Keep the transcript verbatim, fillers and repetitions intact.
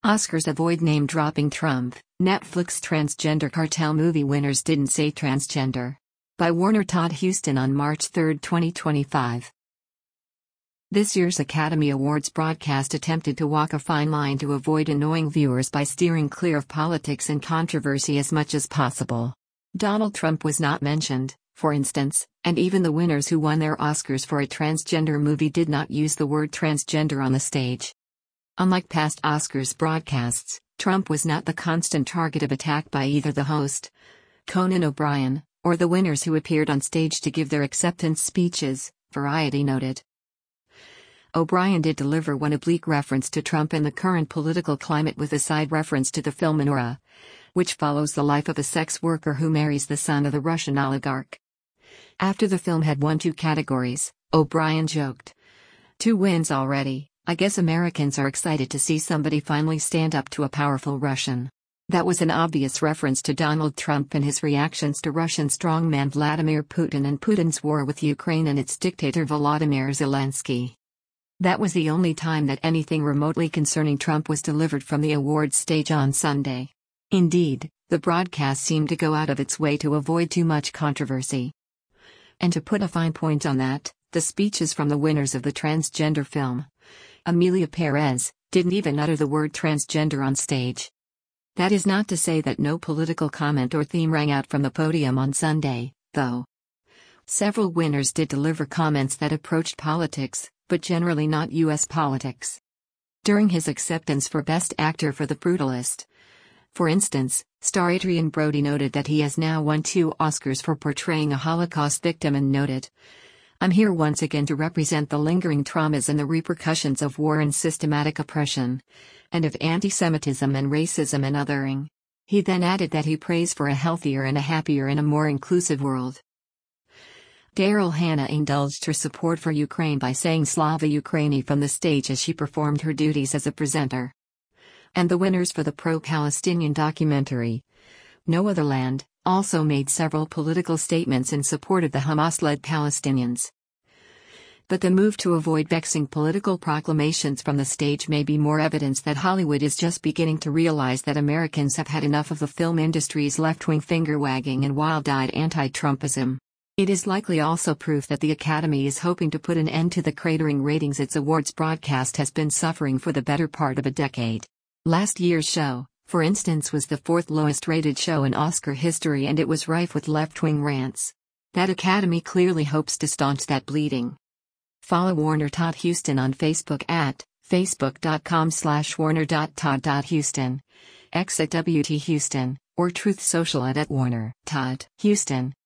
Oscars avoid name-dropping Trump. Netflix transgender cartel movie winners didn't say transgender. By Warner Todd Huston on March third, twenty twenty-five. This year's Academy Awards broadcast attempted to walk a fine line to avoid annoying viewers by steering clear of politics and controversy as much as possible. Donald Trump was not mentioned, for instance, and even the winners who won their Oscars for a transgender movie did not use the word transgender on the stage. Unlike past Oscars broadcasts, Trump was not the constant target of attack by either the host, Conan O'Brien, or the winners who appeared on stage to give their acceptance speeches, Variety noted. O'Brien did deliver one oblique reference to Trump and the current political climate with a side reference to the film Menorah, which follows the life of a sex worker who marries the son of the Russian oligarch. After the film had won two categories, O'Brien joked, "Two wins already. I guess Americans are excited to see somebody finally stand up to a powerful Russian." That was an obvious reference to Donald Trump and his reactions to Russian strongman Vladimir Putin and Putin's war with Ukraine and its dictator Volodymyr Zelensky. That was the only time that anything remotely concerning Trump was delivered from the awards stage on Sunday. Indeed, the broadcast seemed to go out of its way to avoid too much controversy. And to put a fine point on that, the speeches from the winners of the transgender film, Amelia Perez, didn't even utter the word transgender on stage. That is not to say that no political comment or theme rang out from the podium on Sunday, though. Several winners did deliver comments that approached politics, but generally not U S politics. During his acceptance for Best Actor for The Brutalist, for instance, star Adrien Brody noted that he has now won two Oscars for portraying a Holocaust victim and noted, "I'm here once again to represent the lingering traumas and the repercussions of war and systematic oppression, and of anti-Semitism and racism and othering." He then added that he prays for a healthier and a happier and a more inclusive world. Daryl Hannah indulged her support for Ukraine by saying Slava Ukraini from the stage as she performed her duties as a presenter. And the winners for the pro-Palestinian documentary, No Other Land, also made several political statements in support of the Hamas-led Palestinians. But the move to avoid vexing political proclamations from the stage may be more evidence that Hollywood is just beginning to realize that Americans have had enough of the film industry's left-wing finger-wagging and wild-eyed anti-Trumpism. It is likely also proof that the Academy is hoping to put an end to the cratering ratings its awards broadcast has been suffering for the better part of a decade. Last year's show, for instance, was the fourth lowest-rated show in Oscar history, and it was rife with left-wing rants. That Academy clearly hopes to staunch that bleeding. Follow Warner Todd Huston on Facebook at facebook.com slash warner.todd.huston, X at W T Huston, or Truth Social at, at Warner Todd Huston.